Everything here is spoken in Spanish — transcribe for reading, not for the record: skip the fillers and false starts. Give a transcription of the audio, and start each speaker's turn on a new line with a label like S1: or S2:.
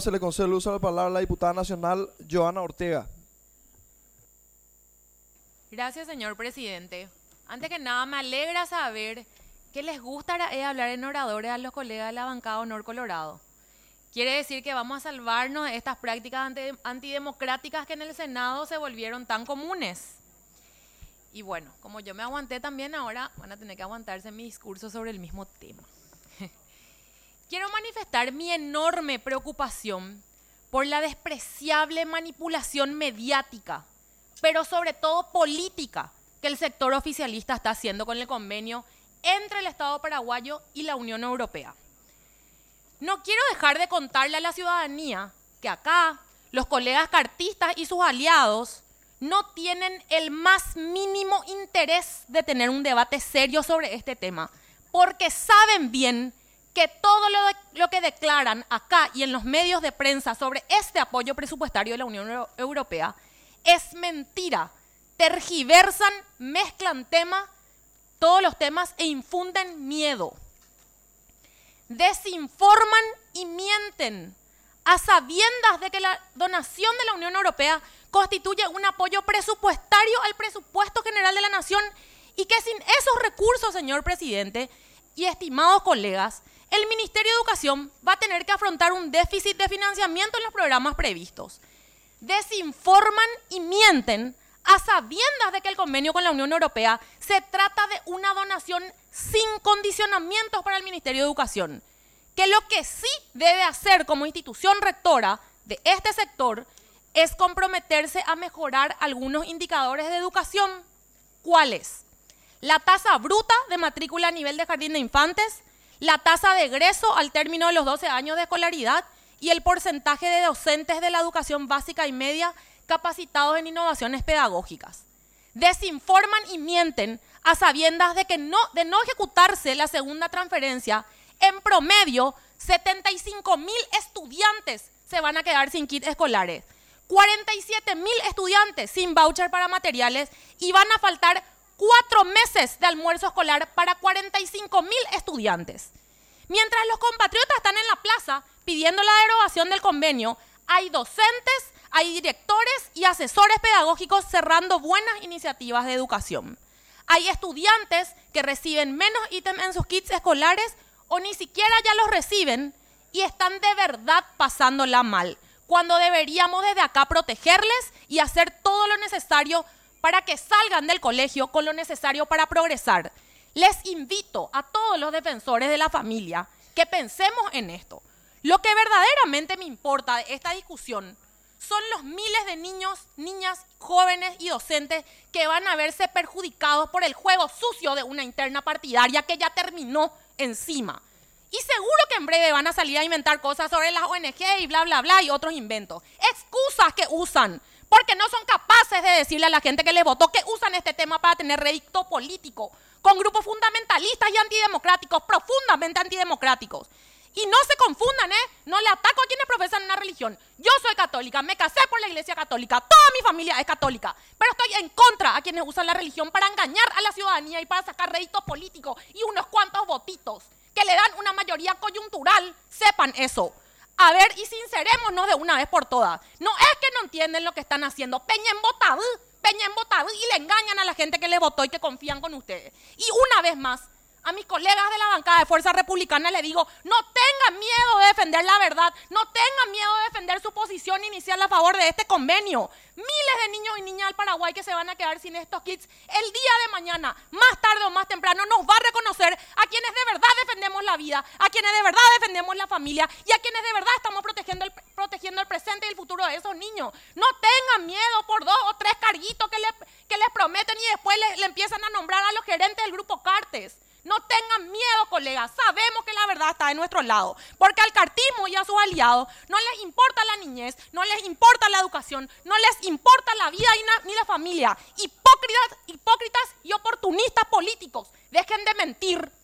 S1: Se le concede el uso de la palabra a la diputada nacional Joana Ortega.
S2: Gracias, señor presidente. Antes que nada, me alegra saber que les gusta hablar en oradores a los colegas de la bancada Honor Colorado. Quiere decir que vamos a salvarnos de estas prácticas antidemocráticas que en el Senado se volvieron tan comunes. Y bueno, como yo me aguanté también, ahora van a tener que aguantarse mi discurso sobre el mismo tema. Quiero manifestar mi enorme preocupación por la despreciable manipulación mediática, pero sobre todo política, que el sector oficialista está haciendo con el convenio entre el Estado paraguayo y la Unión Europea. No quiero dejar de contarle a la ciudadanía que acá los colegas cartistas y sus aliados no tienen el más mínimo interés de tener un debate serio sobre este tema, porque saben bien que todo lo que declaran acá y en los medios de prensa sobre este apoyo presupuestario de la Unión Europea es mentira. Tergiversan, mezclan todos los temas e infunden miedo. Desinforman y mienten a sabiendas de que la donación de la Unión Europea constituye un apoyo presupuestario al presupuesto general de la nación y que sin esos recursos, señor presidente y estimados colegas, el Ministerio de Educación va a tener que afrontar un déficit de financiamiento en los programas previstos. Desinforman y mienten a sabiendas de que el convenio con la Unión Europea se trata de una donación sin condicionamientos para el Ministerio de Educación, que lo que sí debe hacer como institución rectora de este sector es comprometerse a mejorar algunos indicadores de educación. ¿Cuáles? La tasa bruta de matrícula a nivel de jardín de infantes, la tasa de egreso al término de los 12 años de escolaridad y el porcentaje de docentes de la educación básica y media capacitados en innovaciones pedagógicas. Desinforman y mienten a sabiendas de no ejecutarse la segunda transferencia, en promedio 75.000 estudiantes se van a quedar sin kits escolares, 47.000 estudiantes sin voucher para materiales y van a faltar 4 meses de almuerzo escolar para 45.000 estudiantes. Mientras los compatriotas están en la plaza pidiendo la derogación del convenio, hay docentes, hay directores y asesores pedagógicos cerrando buenas iniciativas de educación. Hay estudiantes que reciben menos ítems en sus kits escolares o ni siquiera ya los reciben y están de verdad pasándola mal, cuando deberíamos desde acá protegerles y hacer todo lo necesario para que salgan del colegio con lo necesario para progresar. Les invito a todos los defensores de la familia que pensemos en esto. Lo que verdaderamente me importa de esta discusión son los miles de niños, niñas, jóvenes y docentes que van a verse perjudicados por el juego sucio de una interna partidaria que ya terminó encima. Y seguro que en breve van a salir a inventar cosas sobre las ONG y bla, bla, bla y otros inventos. Excusas que usan porque no son capaces de decirle a la gente que les votó que usan este tema para tener rédito político con grupos fundamentalistas y antidemocráticos, profundamente antidemocráticos. Y no se confundan, no le ataco a quienes profesan una religión. Yo soy católica, me casé por la Iglesia Católica, toda mi familia es católica, pero estoy en contra a quienes usan la religión para engañar a la ciudadanía y para sacar rédito político y unos cuantos votitos que le dan una mayoría coyuntural. Sepan eso. A ver, y sincerémonos de una vez por todas. No es que no entienden lo que están haciendo. Peñen Botadú, y le engañan a la gente que les votó y que confían con ustedes. Y una vez más, a mis colegas de la bancada de Fuerza Republicana les digo, no tengan miedo de defender la verdad, no tengan miedo de defender su posición inicial a favor de este convenio. Miles de niños y niñas del Paraguay que se van a quedar sin estos kits el día de mañana, más tarde o más temprano, nos va a reconocer a quienes de verdad defendemos la vida, a quienes de verdad defendemos la familia y a quienes de verdad estamos protegiendo el presente y el futuro de esos niños. No tengan miedo por 2 o 3 carguitos que les prometen y después le empiezan a nombrar a los gerentes del grupo Cartes. No tengan miedo, colegas, sabemos que la verdad está de nuestro lado, porque al cartismo y a sus aliados no les importa la niñez, no les importa la educación, no les importa la vida ni la familia. Hipócritas y oportunistas políticos, dejen de mentir.